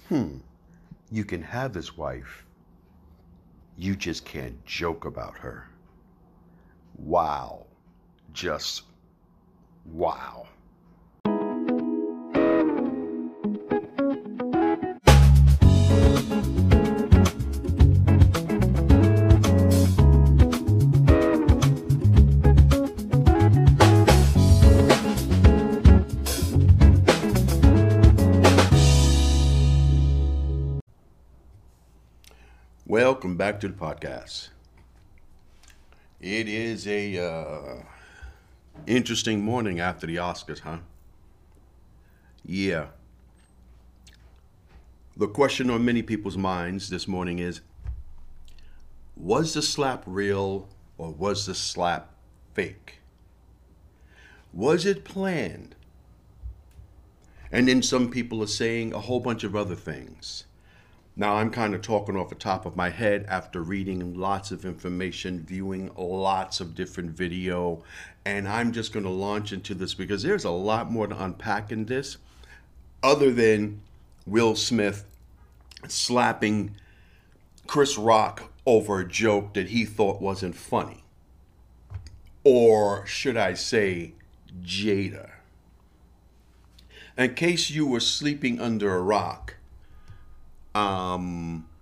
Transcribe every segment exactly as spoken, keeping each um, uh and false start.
Hmm, you can have his wife. You just can't joke about her. Wow. Just wow. Welcome back to the podcast. It is a uh, interesting morning after the Oscars, huh? Yeah. The question on many people's minds this morning is, was the slap real or was the slap fake? Was it planned? And then some people are saying a whole bunch of other things. Now, I'm kind of talking off the top of my head after reading lots of information, viewing lots of different video, and I'm just going to launch into this because there's a lot more to unpack in this other than Will Smith slapping Chris Rock over a joke that he thought wasn't funny. Or should I say, Jada. In case you were sleeping under a rock, Um,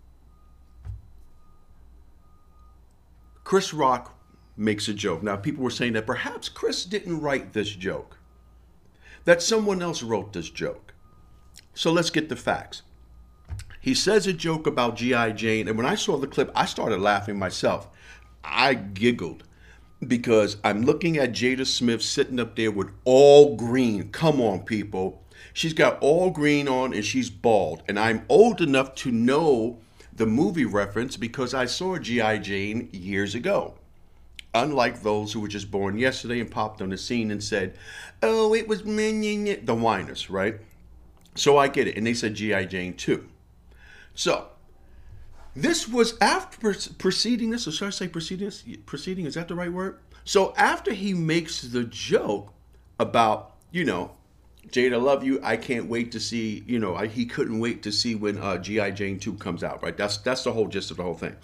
Chris Rock makes a joke. Now, people were saying that perhaps Chris didn't write this joke, that someone else wrote this joke. So let's get the facts. He says a joke about G I. Jane, and when I saw the clip, I started laughing myself. I giggled because I'm looking at Jada Smith sitting up there with all green. Come on, people. She's got all green on and she's bald. And I'm old enough to know the movie reference because I saw G I. Jane years ago. Unlike those who were just born yesterday and popped on the scene and said, oh, it was the whiners, right? So I get it. And they said G I. Jane too. So this was after preceding this, or should I say preceding this? Preceding, is that the right word? So after he makes the joke about, you know, Jada, love you. I can't wait to see, you know, I, he couldn't wait to see when uh, G I. Jane two comes out, right? That's that's the whole gist of the whole thing.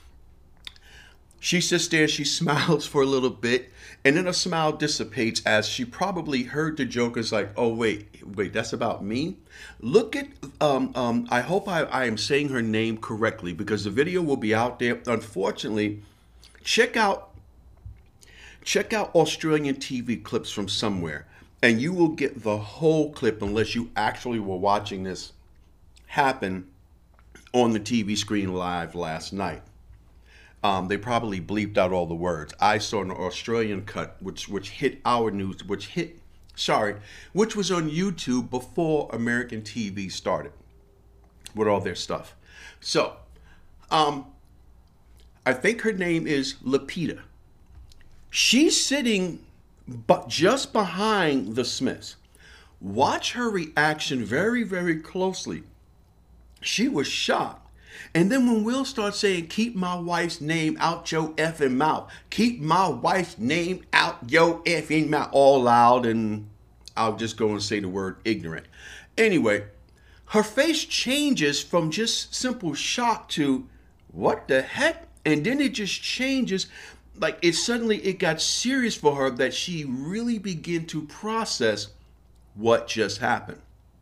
She sits there, she smiles for a little bit, and then a smile dissipates as she probably heard the joke. Is like, oh, wait, wait, that's about me? Look at, um, um, I hope I, I am saying her name correctly because the video will be out there. Unfortunately, check out, check out Australian T V clips from somewhere. And you will get the whole clip unless you actually were watching this happen on the T V screen live last night. Um, they probably bleeped out all the words. I saw an Australian cut, which which hit our news, which hit, sorry, which was on YouTube before American T V started with all their stuff. So, um, I think her name is Lupita. She's sitting but just behind the Smiths. Watch her reaction very, very closely. She was shocked. And then when Will starts saying, keep my wife's name out your effing mouth. Keep my wife's name out your effing mouth. All loud, and I'll just go and say the word ignorant. Anyway, her face changes from just simple shock to, what the heck? And then it just changes. Like it suddenly it got serious for her that she really began to process what just happened.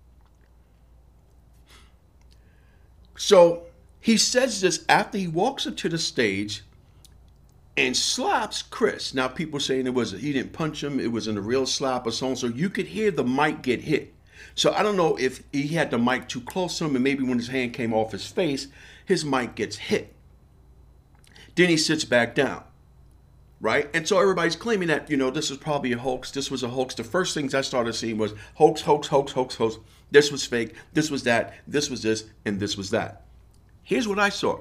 So he says this after he walks up to the stage and slaps Chris. Now people saying it was he didn't punch him, it wasn't a real slap or so on. So you could hear the mic get hit. So I don't know if he had the mic too close to him and maybe when his hand came off his face, his mic gets hit. Then he sits back down. Right? And so everybody's claiming that, you know, this is probably a hoax. This was a hoax. The first things I started seeing was hoax, hoax, hoax, hoax, hoax. This was fake. This was that. This was this. And this was that. Here's what I saw.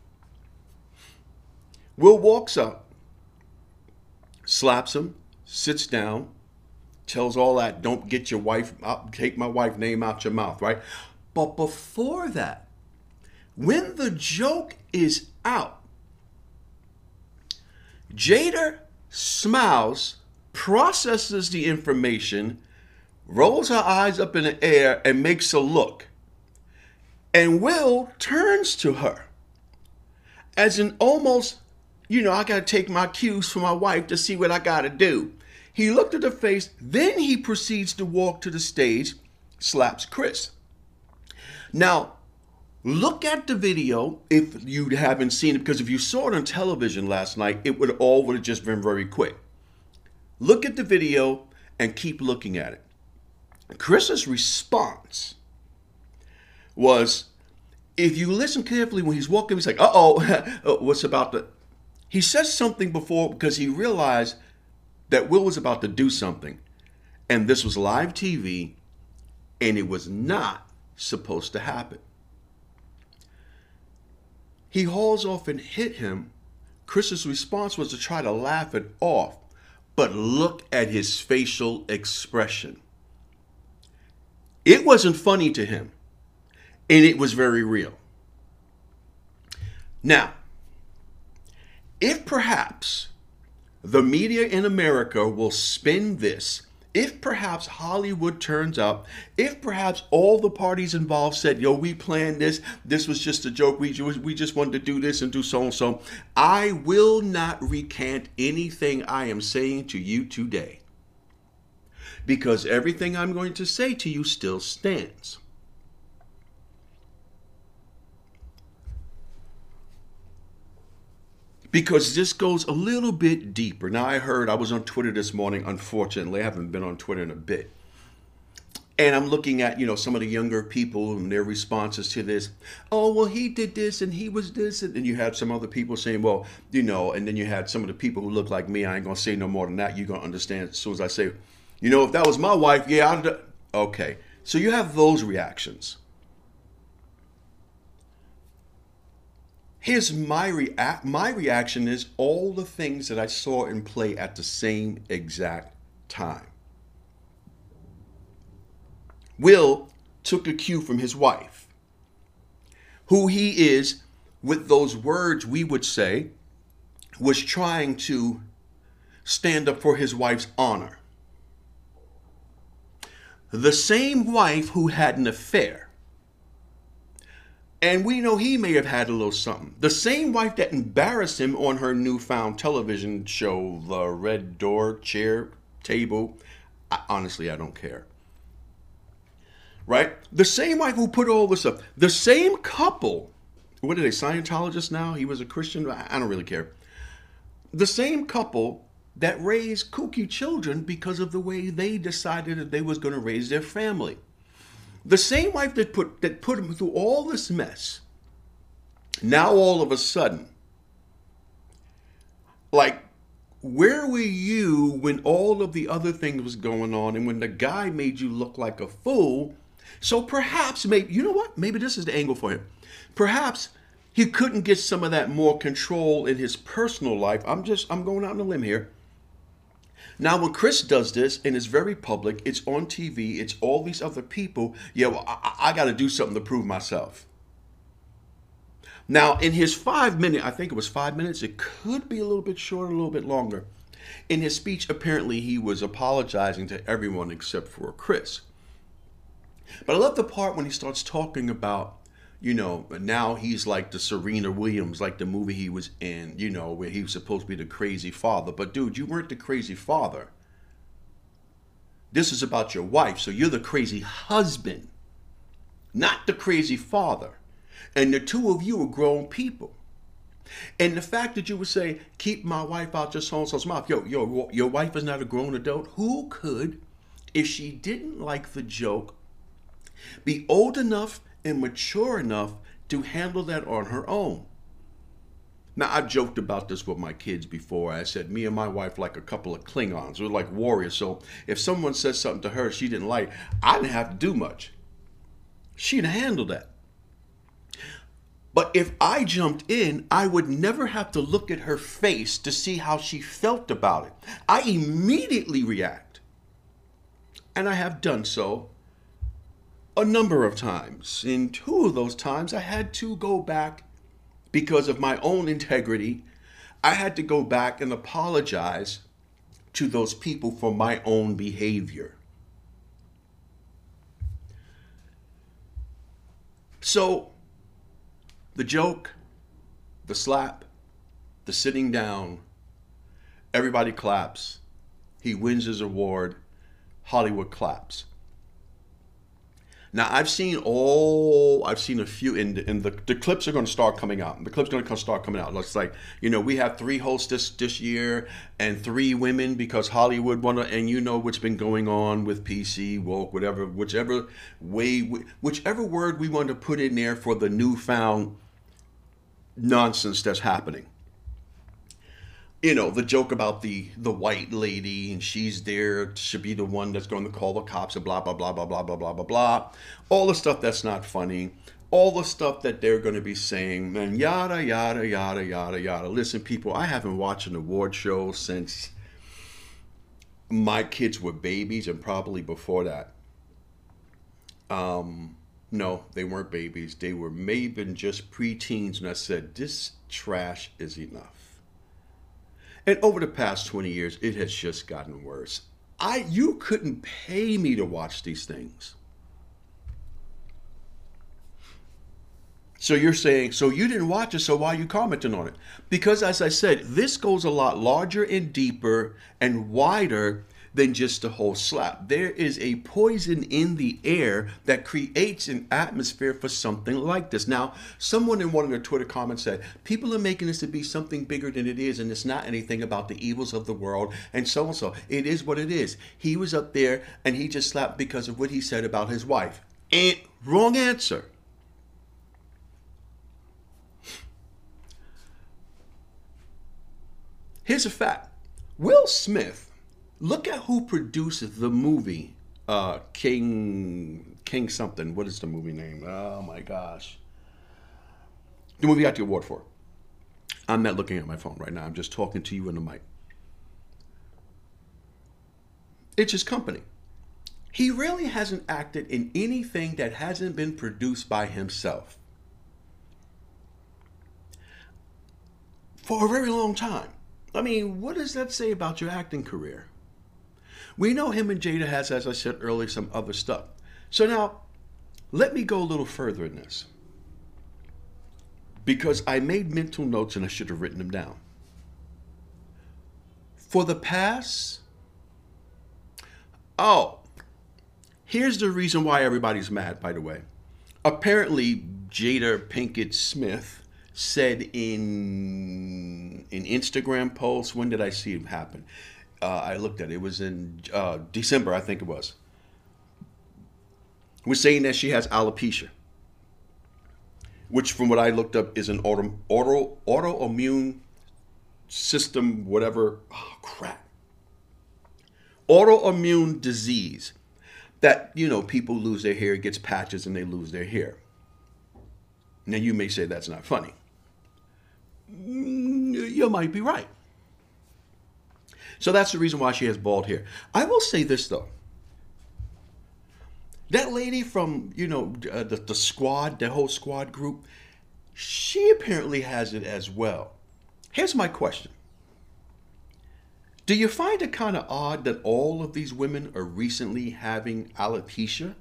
Will walks up, slaps him, sits down, tells all that, don't get your wife, take my wife's name out your mouth, right? But before that, when the joke is out, Jada smiles, processes the information, rolls her eyes up in the air, and makes a look. And Will turns to her as in almost, you know, I got to take my cues from my wife to see what I got to do. He looked at her face, then he proceeds to walk to the stage, slaps Chris. Now, look at the video if you haven't seen it, because if you saw it on television last night, it would all would have just been very quick. Look at the video and keep looking at it. Chris's response was, if you listen carefully when he's walking, he's like, uh-oh, what's about to... He says something before because he realized that Will was about to do something. And this was live T V, and it was not supposed to happen. He hauls off and hit him. Chris's response was to try to laugh it off. But look at his facial expression. It wasn't funny to him, and it was very real. Now, if perhaps the media in America will spin this, if perhaps Hollywood turns up, if perhaps all the parties involved said, yo, we planned this, this was just a joke, we, we just wanted to do this and do so and so, I will not recant anything I am saying to you today. Because everything I'm going to say to you still stands. Because this goes a little bit deeper. Now, I heard, I was on Twitter this morning, unfortunately. I haven't been on Twitter in a bit. And I'm looking at, you know, some of the younger people and their responses to this. Oh, well, he did this and he was this. And then you had some other people saying, well, you know, and then you had some of the people who look like me. I ain't going to say no more than that. You're going to understand as soon as I say, you know, if that was my wife, yeah, I'd... Okay. So you have those reactions. Here's my react. My reaction is all the things that I saw in play at the same exact time. Will took a cue from his wife, who he is, with those words we would say, was trying to stand up for his wife's honor. The same wife who had an affair. And we know he may have had a little something. The same wife that embarrassed him on her newfound television show, The Red Door, Chair, Table. I, honestly, I don't care. Right? The same wife who put all this up. The same couple. What are they, Scientologists now? He was a Christian? I, I don't really care. The same couple that raised kooky children because of the way they decided that they was going to raise their family. The same wife that put that put him through all this mess, now all of a sudden, like, where were you when all of the other things was going on and when the guy made you look like a fool? So perhaps, maybe, you know what? Maybe this is the angle for him. Perhaps he couldn't get some of that more control in his personal life. I'm just, I'm going out on a limb here. Now, when Chris does this, and it's very public, it's on T V, it's all these other people, yeah, well, I, I got to do something to prove myself. Now, in his five minute, I think it was five minutes, it could be a little bit shorter, a little bit longer. In his speech, apparently he was apologizing to everyone except for Chris. But I love the part when he starts talking about, you know, now he's like the Serena Williams, like the movie he was in, you know, where he was supposed to be the crazy father. But dude, you weren't the crazy father. This is about your wife, so you're the crazy husband, not the crazy father. And the two of you are grown people. And the fact that you would say, keep my wife out your so-and-so's mouth. Yo, yo, your wife is not a grown adult. Who could, if she didn't like the joke, be old enough and mature enough to handle that on her own? Now, I've joked about this with my kids before. I said, me and my wife like a couple of Klingons. We're like warriors. So if someone says something to her she didn't like, I didn't have to do much. She'd handle that. But if I jumped in, I would never have to look at her face to see how she felt about it. I immediately react. And I have done so a number of times. In two of those times, I had to go back because of my own integrity. I had to go back and apologize to those people for my own behavior. So the joke, the slap, the sitting down, everybody claps. He wins his award. Hollywood claps. Now I've seen all, I've seen a few, and, and the, the clips are going to start coming out. The clips are going to start coming out. It's like, you know, we have three hosts this, this year and three women because Hollywood won, and you know what's been going on with P C, woke, whatever, whichever way, whichever word we want to put in there for the newfound nonsense that's happening. You know, the joke about the the white lady and she's there, should be the one that's going to call the cops and blah, blah, blah, blah, blah, blah, blah, blah, blah. All the stuff that's not funny. All the stuff that they're going to be saying, and yada, yada, yada, yada, yada. Listen, people, I haven't watched an award show since my kids were babies and probably before that. Um, no, they weren't babies. They were maybe just preteens, and I said, this trash is enough. And over the past twenty years, it has just gotten worse. I, you couldn't pay me to watch these things. So you're saying, so you didn't watch it, so why are you commenting on it? Because as I said, this goes a lot larger and deeper and wider than just a whole slap. There is a poison in the air that creates an atmosphere for something like this. Now, someone in one of their Twitter comments said, people are making this to be something bigger than it is, and it's not anything about the evils of the world, and so and so. It is what it is. He was up there, and he just slapped because of what he said about his wife. And wrong answer. Here's a fact. Will Smith, look at who produced the movie, uh, King, King something. What is the movie name? Oh my gosh. The movie I got the award for. I'm not looking at my phone right now. I'm just talking to you in the mic. It's his company. He really hasn't acted in anything that hasn't been produced by himself for a very long time. I mean, what does that say about your acting career? We know him and Jada has, as I said earlier, some other stuff. So now, let me go a little further in this. Because I made mental notes and I should have written them down. For the past... Oh, here's the reason why everybody's mad, by the way. Apparently, Jada Pinkett Smith said in an Instagram post, when did I see it happen? Uh, I looked at it. It was in uh, December, I think it was. Was saying that she has alopecia, which from what I looked up is an auto, auto, autoimmune system, whatever. Oh, crap. Autoimmune disease that, you know, people lose their hair, gets patches and they lose their hair. Now, you may say that's not funny. You might be right. So that's the reason why she has bald hair. I will say this, though. That lady from, you know, uh, the, the squad, the whole squad group, she apparently has it as well. Here's my question. Do you find it kind of odd that all of these women are recently having alopecia?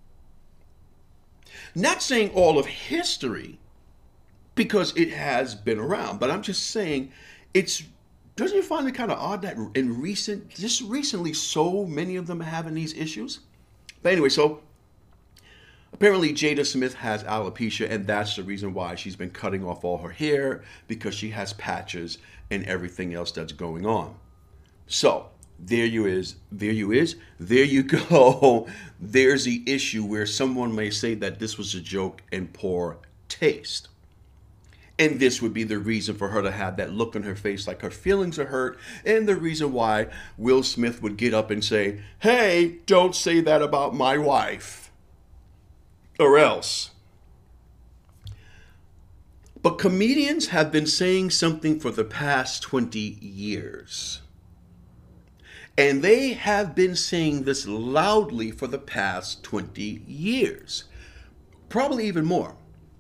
Not saying all of history, because it has been around, but I'm just saying it's... Doesn't you find it kind of odd that in recent, just recently, so many of them are having these issues? But anyway, so apparently Jada Smith has alopecia, and that's the reason why she's been cutting off all her hair, because she has patches and everything else that's going on. So there you is, there you is, there you go. There's the issue where someone may say that this was a joke and poor taste. And this would be the reason for her to have that look on her face like her feelings are hurt, and the reason why Will Smith would get up and say, hey, don't say that about my wife, or else. But comedians have been saying something for the past twenty years. And they have been saying this loudly for the past twenty years, probably even more,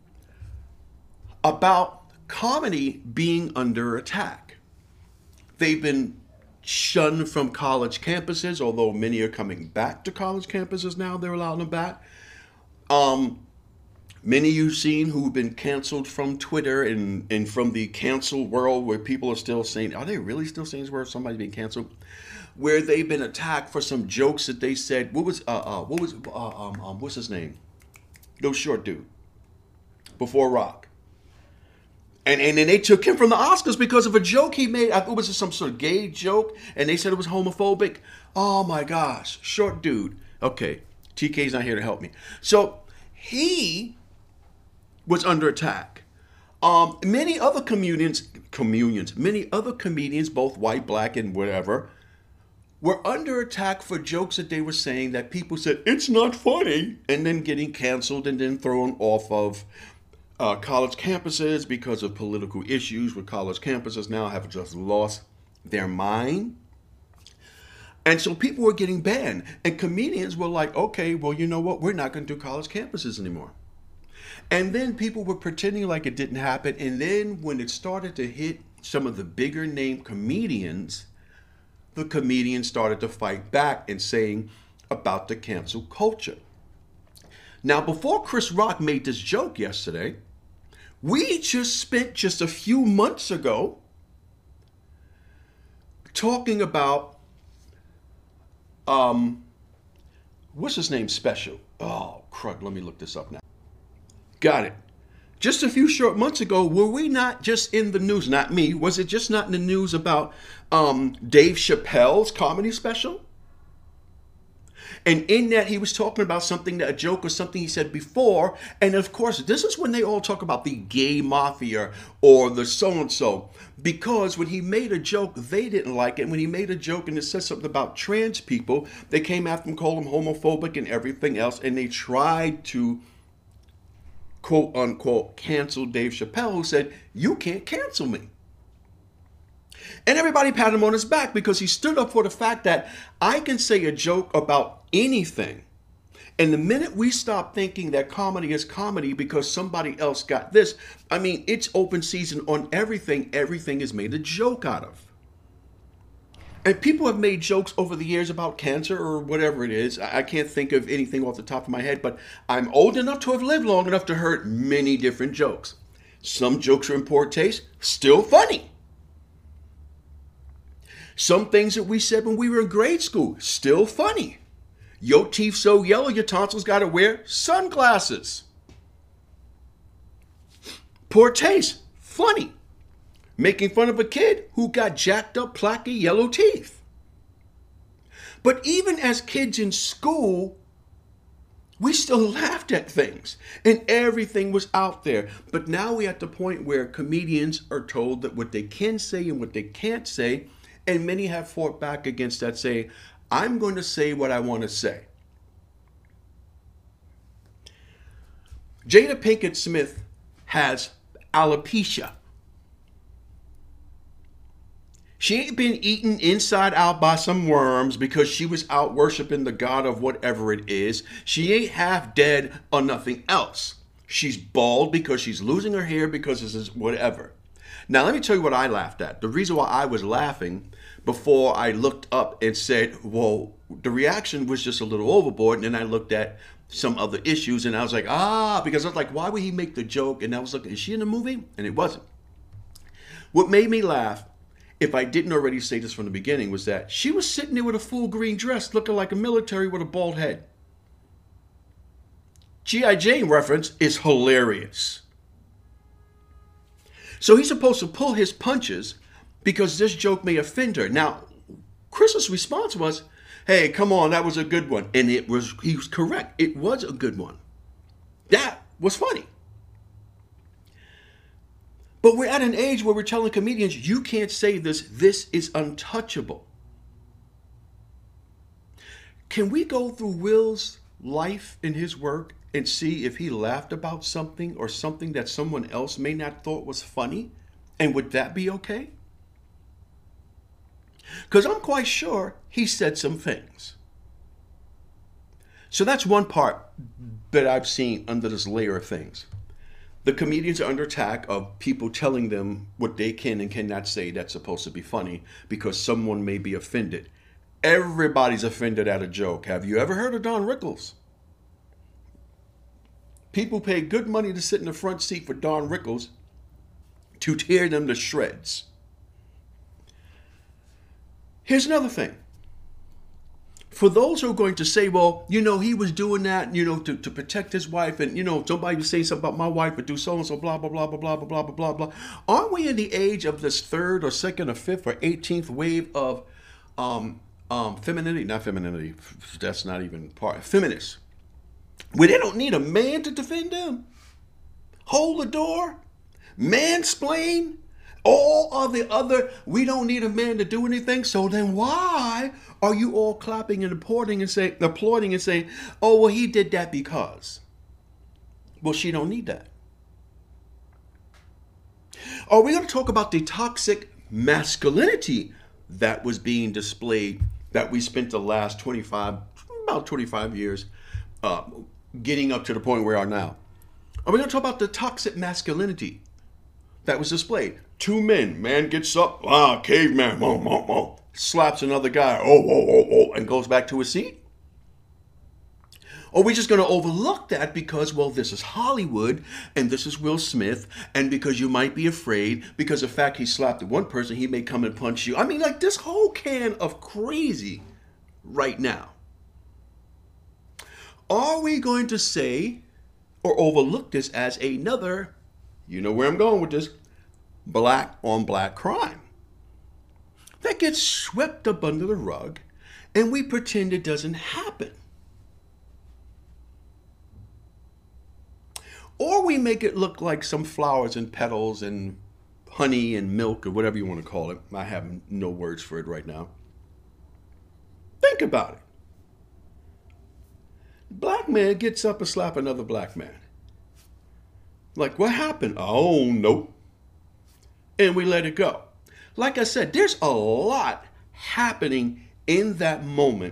about comedy being under attack. They've been shunned from college campuses, although many are coming back to college campuses now. They're allowing them back. Um, Many you've seen who've been canceled from Twitter and, and from the cancel world where people are still saying, are they really still saying this word? Somebody's being canceled? Where they've been attacked for some jokes that they said. What was, uh, uh, what was, uh, um, um, what's his name? No short dude. Before Rock. And, and then they took him from the Oscars because of a joke he made. I thought it was some sort of gay joke. And they said it was homophobic. Oh my gosh. Short dude. Okay. T K's not here to help me. So he was under attack. Um, many other comedians, comedians, many other comedians, both white, black, and whatever, were under attack for jokes that they were saying that people said, it's not funny, and then getting canceled and then thrown off of uh, college campuses because of political issues where college campuses now have just lost their mind. And so people were getting banned. And comedians were like, okay, well, you know what? We're not going to do college campuses anymore. And then people were pretending like it didn't happen. And then when it started to hit some of the bigger name comedians, the comedians started to fight back and saying about the cancel culture. Now, before Chris Rock made this joke yesterday, we just spent just a few months ago talking about, um, what's his name special? Oh, crud, let me look this up now. Got it. Just a few short months ago, were we not just in the news, not me, was it just not in the news about um, Dave Chappelle's comedy special? And in that, he was talking about something, that a joke or something he said before. And of course, this is when they all talk about the gay mafia or the so-and-so. Because when he made a joke, they didn't like it. When he made a joke and it said something about trans people, they came after him, called him homophobic and everything else. And they tried to, quote unquote, cancel Dave Chappelle, who said, you can't cancel me. And everybody patted him on his back because he stood up for the fact that I can say a joke about anything. And the minute we stop thinking that comedy is comedy because somebody else got this, I mean, it's open season on everything. Everything is made a joke out of. And people have made jokes over the years about cancer or whatever it is. I can't think of anything off the top of my head, but I'm old enough to have lived long enough to heard many different jokes. Some jokes are in poor taste, still funny. Some things that we said when we were in grade school, still funny. Your teeth so yellow, your tonsils got to wear sunglasses. Poor taste, funny. Making fun of a kid who got jacked up, placky, yellow teeth. But even as kids in school, we still laughed at things and everything was out there. But now we're at the point where comedians are told that what they can say and what they can't say. And many have fought back against that, saying, I'm going to say what I want to say. Jada Pinkett Smith has alopecia. She ain't been eaten inside out by some worms because she was out worshiping the god of whatever it is. She ain't half dead or nothing else. She's bald because she's losing her hair because this is whatever. Now, let me tell you what I laughed at. The reason why I was laughing before I looked up and said, well, the reaction was just a little overboard. And then I looked at some other issues and I was like, ah, because I was like, why would he make the joke? And I was looking, is she in the movie? And it wasn't. What made me laugh, if I didn't already say this from the beginning, was that she was sitting there with a full green dress looking like a military with a bald head. G I. Jane reference is hilarious. So he's supposed to pull his punches because this joke may offend her. Now, Chris's response was, hey, come on, that was a good one. And it was, he was correct. It was a good one. That was funny. But we're at an age where we're telling comedians, you can't say this. This is untouchable. Can we go through Will's life and his work and see if he laughed about something or something that someone else may not thought was funny? And would that be okay? Because I'm quite sure he said some things. So that's one part that I've seen under this layer of things. The comedians are under attack of people telling them what they can and cannot say that's supposed to be funny because someone may be offended. Everybody's offended at a joke. Have you ever heard of Don Rickles? People pay good money to sit in the front seat for Don Rickles to tear them to shreds. Here's another thing. For those who are going to say, well, you know, he was doing that, you know, to, to protect his wife, and, you know, somebody would say something about my wife would do so-and-so, blah, blah, blah, blah, blah, blah, blah, blah, blah. Aren't we in the age of this third or second or fifth or eighteenth wave of um, um, femininity? Not femininity. That's not even part. Feminists. Where they don't need a man to defend them. Hold the door. Mansplain. All of the other, we don't need a man to do anything. So then why are you all clapping and applauding and saying, applauding and saying, oh, well, he did that because? Well, she don't need that. Are we going to talk about the toxic masculinity that was being displayed, that we spent the last twenty-five, about twenty-five years uh, getting up to the point where we are now? Are we going to talk about the toxic masculinity that was displayed? Two men, man gets up, ah, caveman, whoa, whoa, whoa, slaps another guy, oh, oh, oh, oh, and goes back to his seat? Or are we just going to overlook that because, well, this is Hollywood, and this is Will Smith, and because you might be afraid, because the fact he slapped one person, he may come and punch you. I mean, like this whole can of crazy right now. Are we going to say or overlook this as another, you know where I'm going with this, black on black crime that gets swept up under the rug and we pretend it doesn't happen? Or we make it look like some flowers and petals and honey and milk or whatever you want to call it. I have no words for it right now. Think about it. Black man gets up and slap another black man. Like, what happened? Oh, nope. And we let it go. Like I said, there's a lot happening in that moment.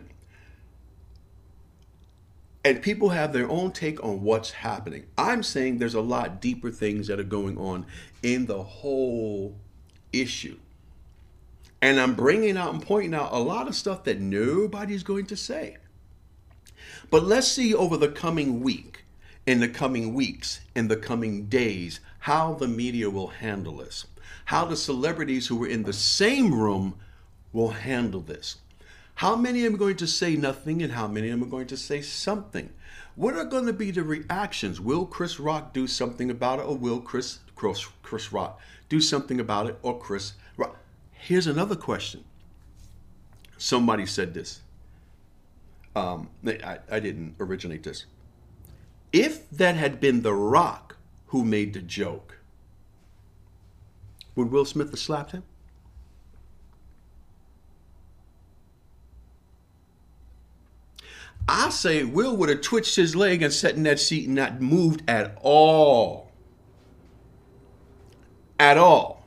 And people have their own take on what's happening. I'm saying there's a lot deeper things that are going on in the whole issue. And I'm bringing out and pointing out a lot of stuff that nobody's going to say. But let's see over the coming week, in the coming weeks, in the coming days, how the media will handle this. How the celebrities who were in the same room will handle this. How many of them are going to say nothing and how many of them are going to say something? What are going to be the reactions? Will Chris Rock do something about it, or will Chris, Chris, Chris Rock do something about it, or Chris Rock? Here's another question. Somebody said this. Um, I, I didn't originate this. If that had been The Rock who made the joke, would Will Smith have slapped him? I say Will would have twitched his leg and sat in that seat and not moved at all. At all.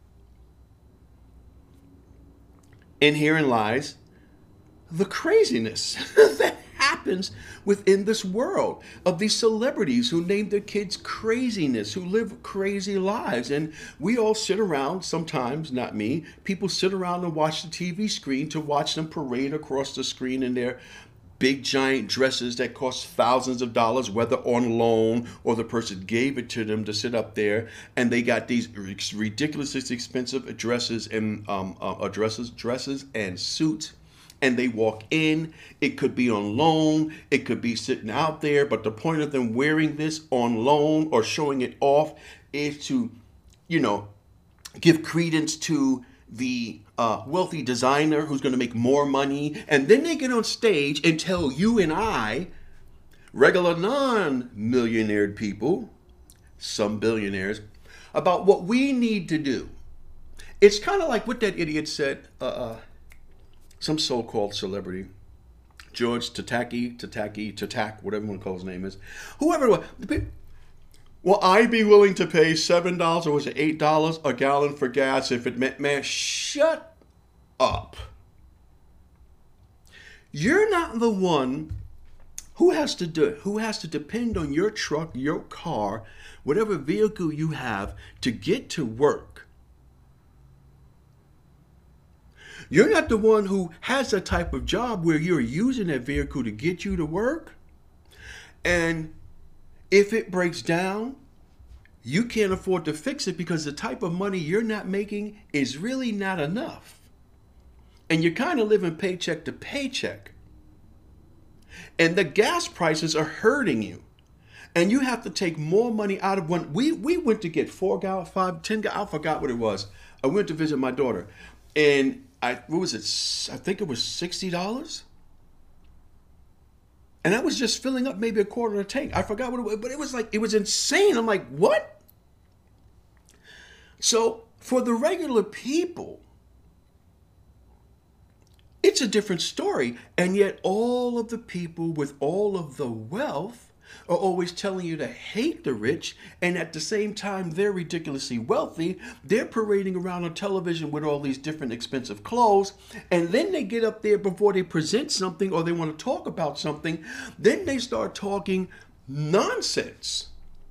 And herein lies the craziness that happens within this world of these celebrities who name their kids craziness, who live crazy lives. And we all sit around, sometimes, not me, people sit around and watch the T V screen to watch them parade across the screen in their big giant dresses that cost thousands of dollars, whether on loan or the person gave it to them to sit up there. And they got these ridiculously expensive dresses and um, uh, dresses, dresses and suits. And they walk in, it could be on loan, it could be sitting out there, but the point of them wearing this on loan or showing it off is to, you know, give credence to the uh, wealthy designer who's going to make more money. And then they get on stage and tell you and I, regular non-millionaire people, some billionaires, about what we need to do. It's kind of like what that idiot said, uh, uh, some so-called celebrity, George Tataki, Tataki, Tatak, whatever you want to call his name is, whoever it was. Will I be willing to pay seven dollars or was it eight dollars a gallon for gas if it meant, man, shut up. You're not the one who has to do it, who has to depend on your truck, your car, whatever vehicle you have to get to work. You're not the one who has a type of job where you're using that vehicle to get you to work. And If it breaks down, you can't afford to fix it because the type of money you're not making is really not enough. And you're kind of living paycheck to paycheck. And the gas prices are hurting you. And you have to take more money out of one. We we went to get four gallon, five, ten gallon, I forgot what it was. I went to visit my daughter. And I, what was it? I think it was sixty dollars. And I was just filling up maybe a quarter of a tank. I forgot what it was, but it was like, it was insane. I'm like, what? So for the regular people, it's a different story. And yet all of the people with all of the wealth are always telling you to hate the rich, and at the same time they're ridiculously wealthy. They're parading around on television with all these different expensive clothes, and then they get up there before they present something or they want to talk about something, then they start talking nonsense,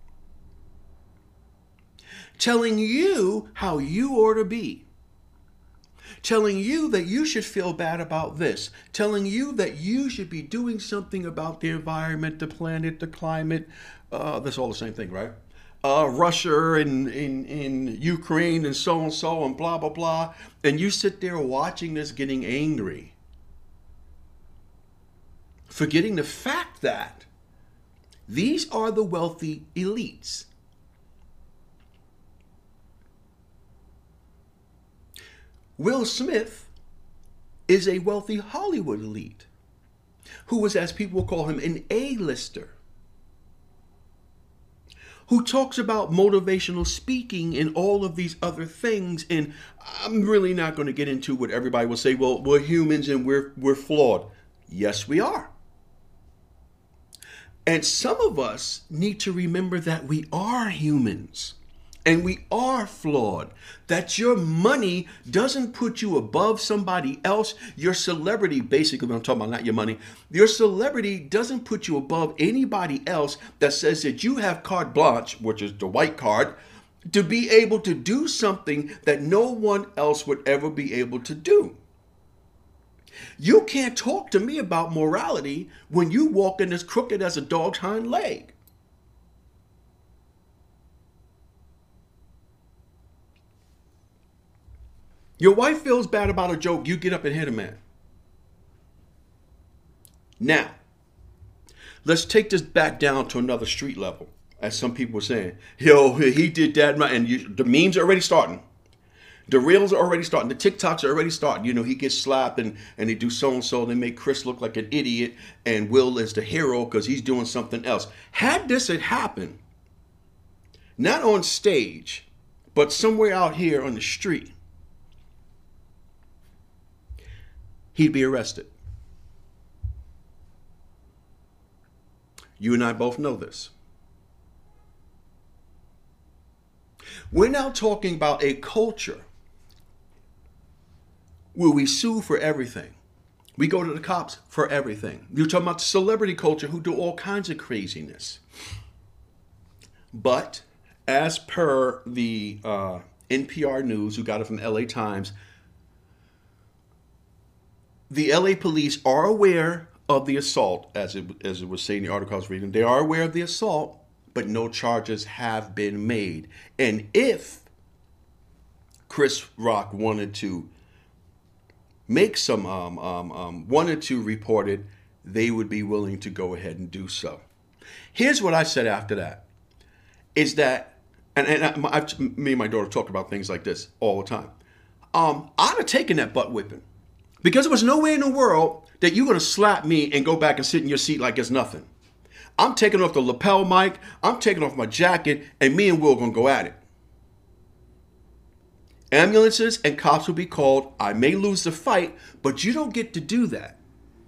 telling you how you ought to be, telling you that you should feel bad about this, telling you that you should be doing something about the environment, the planet, the climate. Uh, that's all the same thing, right? Uh, Russia and in, in Ukraine and so and so and blah, blah, blah. And you sit there watching this getting angry, forgetting the fact that these are the wealthy elites. Will Smith is a wealthy Hollywood elite who was, as people call him, an A-lister, who talks about motivational speaking and all of these other things. And I'm really not going to get into what everybody will say, well, we're humans and we're, we're flawed. Yes, we are. And some of us need to remember that we are humans. And we are flawed. That your money doesn't put you above somebody else. Your celebrity, basically, I'm talking about not your money. Your celebrity doesn't put you above anybody else that says that you have carte blanche, which is the white card, to be able to do something that no one else would ever be able to do. You can't talk to me about morality when you walk in as crooked as a dog's hind leg. Your wife feels bad about a joke, you get up and hit a man. Now, let's take this back down to another street level, as some people were saying. Yo, he did that, and you, the memes are already starting. The reels are already starting. The TikToks are already starting. You know, he gets slapped and, and they do so-and-so. They make Chris look like an idiot, and Will is the hero because he's doing something else. Had this had happened, not on stage, but somewhere out here on the street, he'd be arrested. You and I both know this. We're now talking about a culture where we sue for everything. We go to the cops for everything. You're talking about the celebrity culture who do all kinds of craziness. But as per the uh, N P R News, who got it from the L A Times, the L A police are aware of the assault, as it, as it was saying in the article I was reading. They are aware of the assault, but no charges have been made. And if Chris Rock wanted to make some, um, um, um, wanted to report it, they would be willing to go ahead and do so. Here's what I said after that, is that, and, and I, I've, me and my daughter talk about things like this all the time. Um, I'd have taken that butt whipping. Because there was no way in the world that you're going to slap me and go back and sit in your seat like it's nothing. I'm taking off the lapel mic, I'm taking off my jacket, and me and Will are going to go at it. Ambulances and cops will be called. I may lose the fight, but you don't get to do that.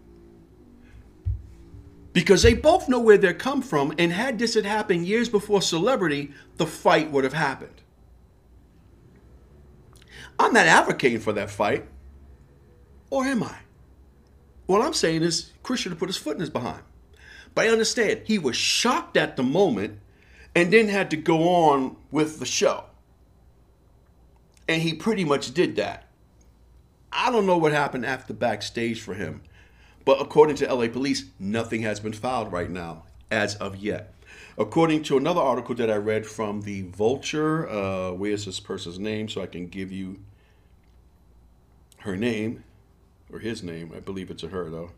Because they both know where they come from, and had this had happened years before celebrity, the fight would have happened. I'm not advocating for that fight. Or am I? What I'm saying is Chris should have put his foot in his behind. But I understand he was shocked at the moment and then had to go on with the show. And he pretty much did that. I don't know what happened after backstage for him. But according to L A police, nothing has been filed right now as of yet. According to another article that I read from the Vulture, uh, where's this person's name so I can give you her name or his name? I believe it's a her though.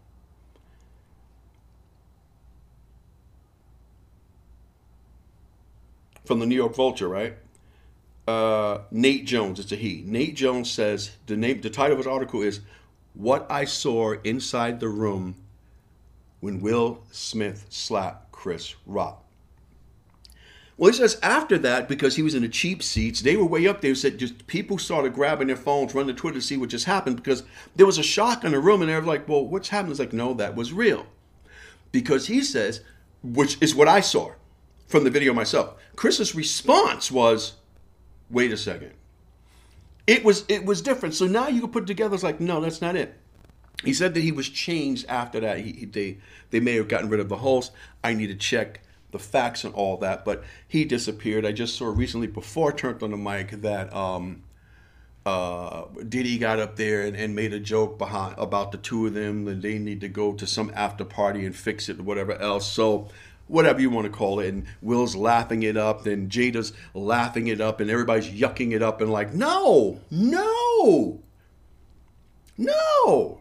From the New York Vulture, right? Uh, Nate Jones, it's a he. Nate Jones says the name, the title of his article is "What I Saw Inside the Room When Will Smith Slapped Chris Rock." Well, he says after that, because he was in the cheap seats, they were way up there. He said just people started grabbing their phones, running to Twitter to see what just happened because there was a shock in the room, and they were like, "Well, what's happening?" It's like, no, that was real, because he says, which is what I saw from the video myself. Chris's response was, "Wait a second." It was it was different. So now you can put it together. It's like, no, that's not it. He said that he was changed after that. He, he, they they may have gotten rid of the host. I need to check the facts and all that, but he disappeared. I just saw recently before I turned on the mic that um, uh, Diddy got up there and, and made a joke behind about the two of them, and they need to go to some after party and fix it or whatever else. So whatever you want to call it, and Will's laughing it up, and Jada's laughing it up, and everybody's yucking it up, and like, no, no, no.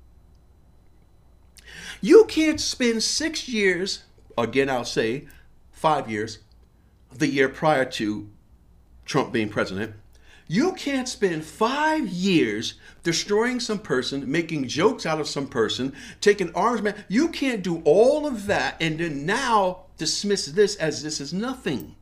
You can't spend six years, again I'll say five years, the year prior to Trump being president. You can't spend five years destroying some person, making jokes out of some person, taking arms, man. You can't do all of that and then now dismiss this as this is nothing.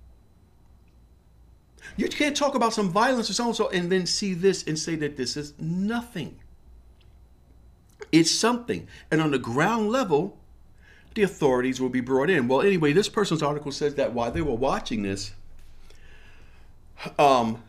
You can't talk about some violence or so and so and then see this and say that this is nothing. It's something. And on the ground level, the authorities will be brought in. Well, anyway, this person's article says that while they were watching this, um,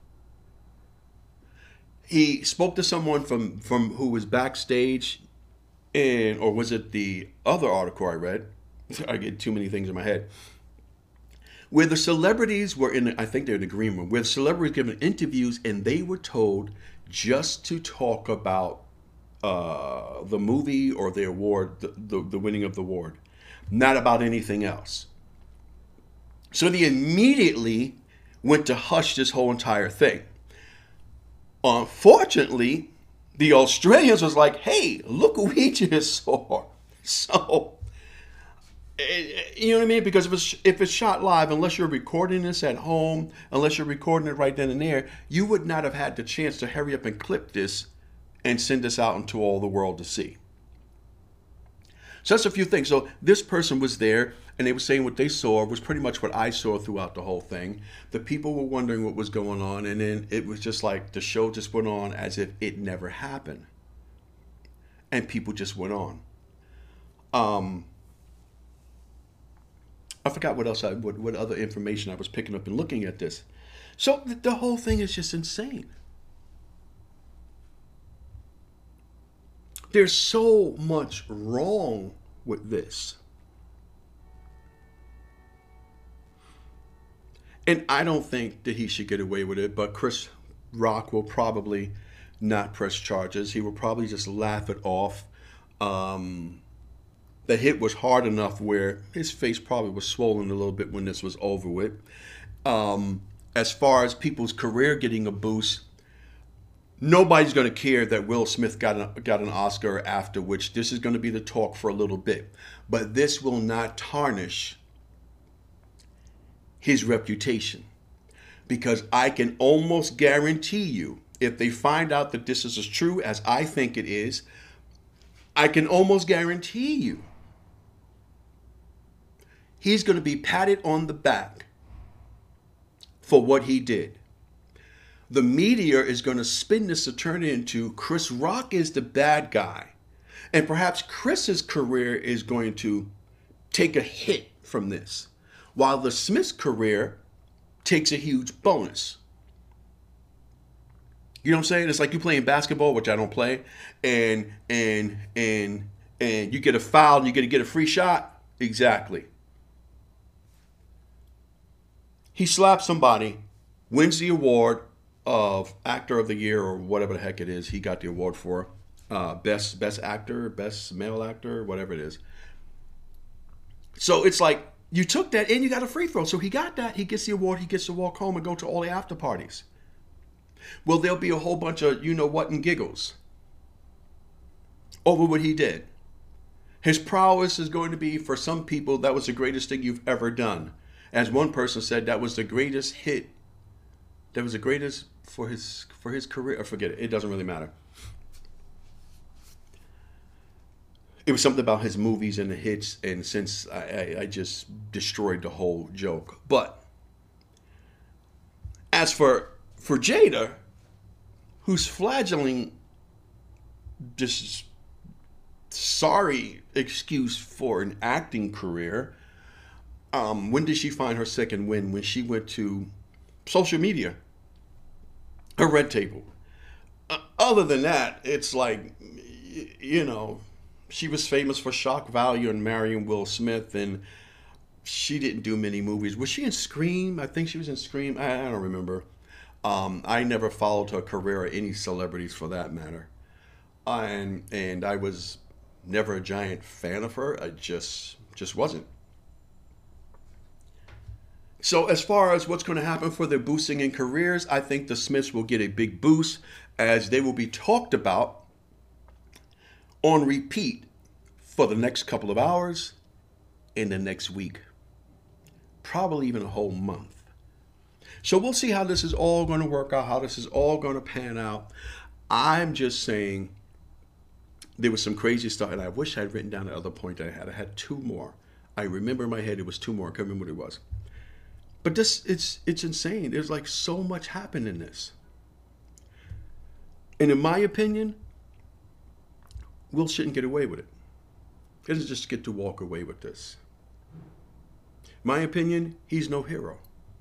he spoke to someone from, from who was backstage, and or was it the other article I read? I get too many things in my head. Where the celebrities were in, I think they're in the green room, where the celebrities given interviews and they were told just to talk about uh, the movie or the award, the, the, the winning of the award, not about anything else. So they immediately went to hush this whole entire thing. Unfortunately, the Australians was like, hey, look what we just saw. So, you know what I mean? Because if it's, if it's shot live, unless you're recording this at home, unless you're recording it right then and there, you would not have had the chance to hurry up and clip this and send this out into all the world to see. So that's a few things. So this person was there, and they were saying what they saw was pretty much what I saw throughout the whole thing. The people were wondering what was going on, and then it was just like the show just went on as if it never happened. And people just went on. Um, I forgot what else, I, what, what other information I was picking up and looking at this. So the, the whole thing is just insane. There's so much wrong with this. And I don't think that he should get away with it, but Chris Rock will probably not press charges. He will probably just laugh it off. Um, the hit was hard enough where his face probably was swollen a little bit when this was over with. Um, as far as people's career getting a boost, nobody's going to care that Will Smith got an, got an Oscar, after which this is going to be the talk for a little bit. But this will not tarnish his reputation, because I can almost guarantee you, if they find out that this is as true as I think it is, I can almost guarantee you he's going to be patted on the back for what he did. The media is going to spin this to turn it into Chris Rock is the bad guy. And perhaps Chris's career is going to take a hit from this, while the Smith's career takes a huge bonus. You know what I'm saying? It's like you playing basketball, which I don't play, and and and and you get a foul and you get to get a free shot. Exactly. He slaps somebody, wins the award of Actor of the Year or whatever the heck it is he got the award for. Uh, best best actor, best male actor, whatever it is. So it's like, You took that and you got a free throw. So he got that. He gets the award. He gets to walk home and go to all the after parties. Well, there'll be a whole bunch of you know what and giggles over what he did. His prowess is going to be, for some people, that was the greatest thing you've ever done. As one person said, that was the greatest hit. That was the greatest for his for his career. Or forget it. It doesn't really matter. It was something about his movies and the hits, and since I, I, I just destroyed the whole joke. But as for for Jada, who's flagellating this sorry excuse for an acting career, um, when did she find her second win? When she went to social media, her red table. Uh, other than that, it's like, you know, she was famous for shock value and marrying Will Smith, and she didn't do many movies. Was she in Scream? I think she was in Scream. I, I don't remember. Um, I never followed her career or any celebrities for that matter. And and I was never a giant fan of her. I just just wasn't. So as far as what's going to happen for their boosting in careers, I think the Smiths will get a big boost as they will be talked about on repeat for the next couple of hours in the next week, probably even a whole month. So we'll see how this is all going to work out, how this is all going to pan out. I'm just saying there was some crazy stuff, and I wish I had written down the other point that I had. I had two more. I remember in my head it was two more. I can't remember what it was. But this, it's it's insane. There's like so much happened in this. And in my opinion, Will shouldn't get away with it. He doesn't just get to walk away with this. My opinion, he's no hero.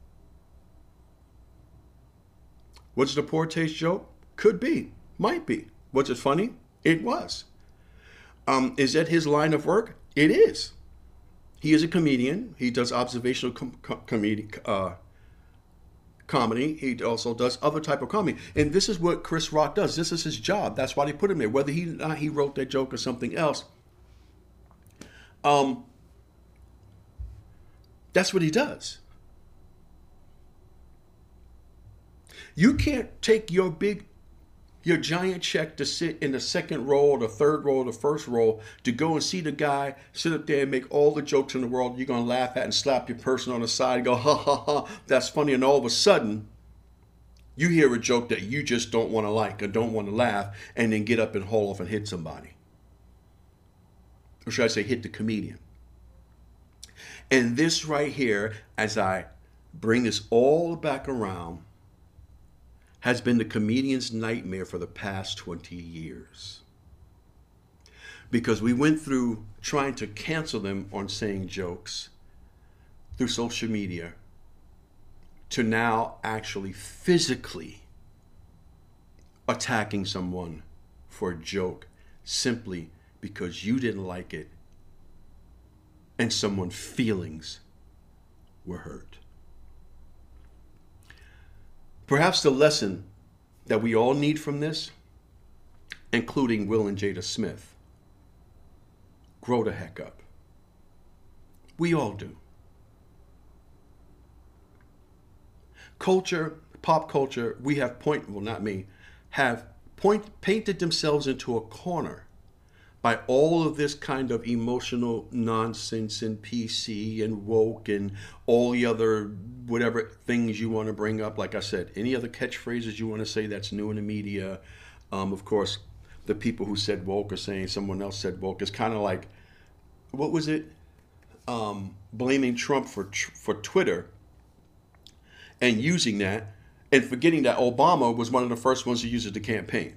Was it a poor taste joke? Could be. Might be. Was it funny? It was. Um, is that his line of work? It is. He is a comedian. He does observational com- com- comedy, uh, comedy. He also does other type of comedy. And this is what Chris Rock does. This is his job. That's why they put him there. Whether he uh, he wrote that joke or something else, um, that's what he does. You can't take your big, your giant check to sit in the second row or the third row or the first row to go and see the guy sit up there and make all the jokes in the world you're going to laugh at and slap your person on the side and go, ha, ha, ha, that's funny. And all of a sudden, you hear a joke that you just don't want to like or don't want to laugh, and then get up and haul off and hit somebody. Or should I say hit the comedian. And this right here, as I bring this all back around, has been the comedian's nightmare for the past twenty years. Because we went through trying to cancel them on saying jokes through social media to now actually physically attacking someone for a joke simply because you didn't like it and someone's feelings were hurt. Perhaps the lesson that we all need from this, including Will and Jada Smith, grow the heck up. We all do. Culture, pop culture, we have point, well not me, have point, painted themselves into a corner by all of this kind of emotional nonsense and P C and woke and all the other whatever things you want to bring up. Like I said, any other catchphrases you want to say that's new in the media. Um, of course, the people who said woke are saying someone else said woke. It's kind of like, what was it? Um, blaming Trump for for Twitter and using that and forgetting that Obama was one of the first ones to use it to campaign.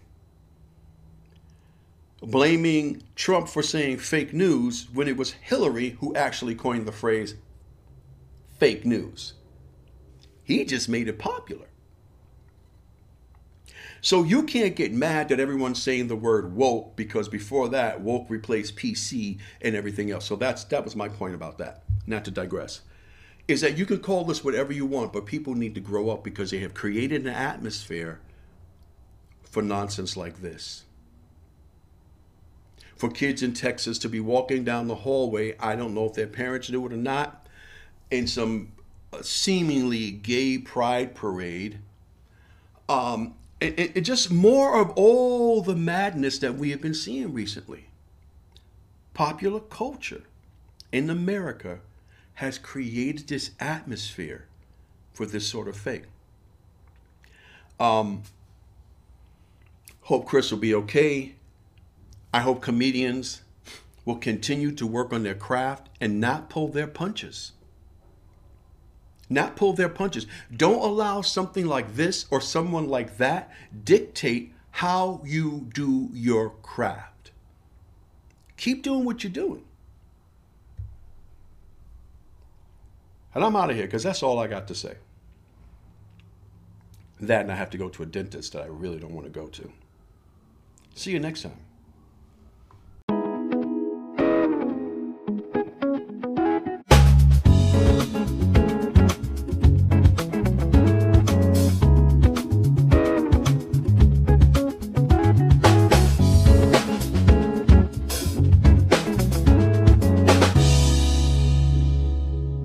Blaming Trump for saying fake news when it was Hillary who actually coined the phrase fake news. He just made it popular. So you can't get mad that everyone's saying the word woke, because before that, woke replaced P C and everything else. So that's that was my point about that, not to digress. Is that you can call this whatever you want, but people need to grow up because they have created an atmosphere for nonsense like this. For kids in Texas to be walking down the hallway, I don't know if their parents knew it or not, in some uh, seemingly gay pride parade. Um, and, and just more of all the madness that we have been seeing recently. Popular culture in America has created this atmosphere for this sort of thing. Um, hope Chris will be okay. I hope comedians will continue to work on their craft and not pull their punches. Not pull their punches. Don't allow something like this or someone like that dictate how you do your craft. Keep doing what you're doing. And I'm out of here because that's all I got to say. That and I have to go to a dentist that I really don't want to go to. See you next time.